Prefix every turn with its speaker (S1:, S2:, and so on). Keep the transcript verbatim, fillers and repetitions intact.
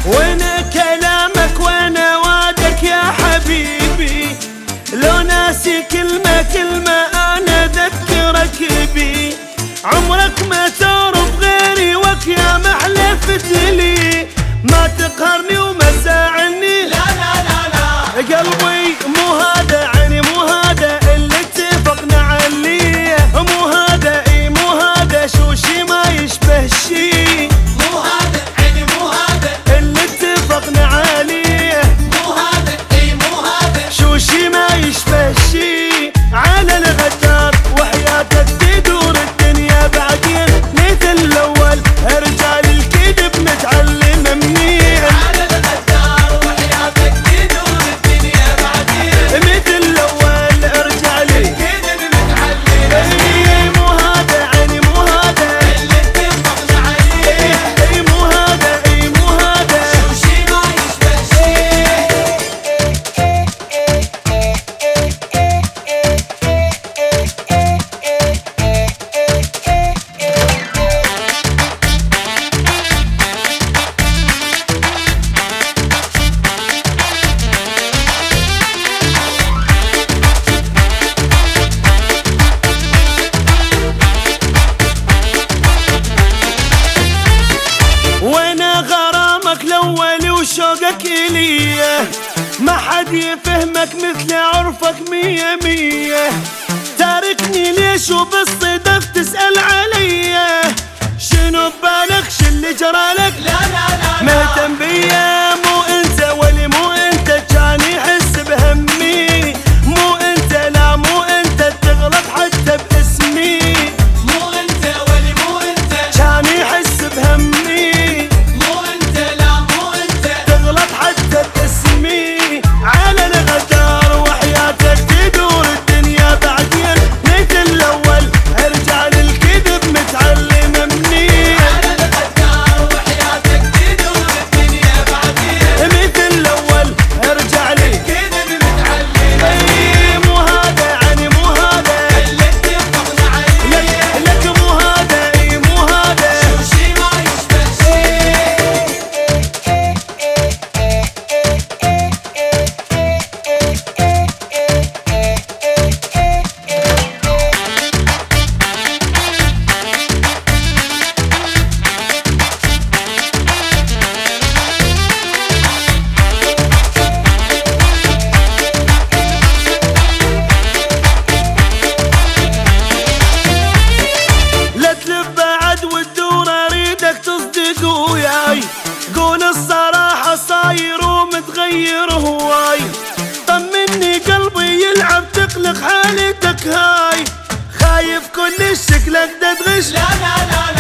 S1: وين كلامك وين وعدك يا حبيبي؟ لو ناسي كلمة كلمة أنا أذكرك بي. عمرك ما تعرف غيري وك يا محلفت لي، ما تقهرني وما تزعلني، لا لا لا لا قلبي مو هذا عيني مو هذا اللي اتفقنا عليه، مو هذا اي مو هذا شو شي ما يشبه شي،
S2: مو هذا عيني مو هذا
S1: اللي اتفقنا عليه،
S2: مو هذا اي مو هذا
S1: شو شي ما يشبه شي. على الغدار وحياتك تدور الدنيا بعدين، مثل الاول رجال الكذب نتعلم منين.
S2: على الغدار وحياتك تدور الدنيا بعدين،
S1: مثل الاول رجال
S2: الكذب متعلم
S1: اي مو هذا عيني مو هذا
S2: اللي اتفقنا عليه،
S1: اي مو هذا اي مو هذا
S2: شو شي ما يشبه شي.
S1: وين غرامك الاول وشوقك اليه؟ ما حد يفهمك مثل عرفك مية مية. تاركني ليش وبالصدف تسأل عليا؟ شنو ببالك شو اللي جرالك؟
S2: لا لا لا
S1: مهتم بيا مو انت ولي مو انت، كان يحس بهمي مو انت، لا مو انت تغلط حتى باسمي،
S2: مو انت ولي مو انت،
S1: كان يحس بهمي
S2: مو انت لا مو انت
S1: تغلط حتى باسمي. على الغدار وحياتك تدور الدنيا بعدين، مثل الاول رجال الكذب متعلم منين.
S2: على الغدار وحياتك تدور الدنيا بعدين،
S1: مثل الاول ارجع لي
S2: الكذب متعلم
S1: اي مو هذا عيني مو هذا
S2: اللي اتفقنا عليه،
S1: لك, لك مو هذا اي مو هذا
S2: شو شي ما يشبه شي.
S1: لا تلف بعد وتدور اريدك تصدق وياي، قول الصراحة صاير ومتغير هواي. طمني قلبي يلعب تقلق حالتك هاي، خايف كل شكلك تدغش،
S2: لا لا لا لا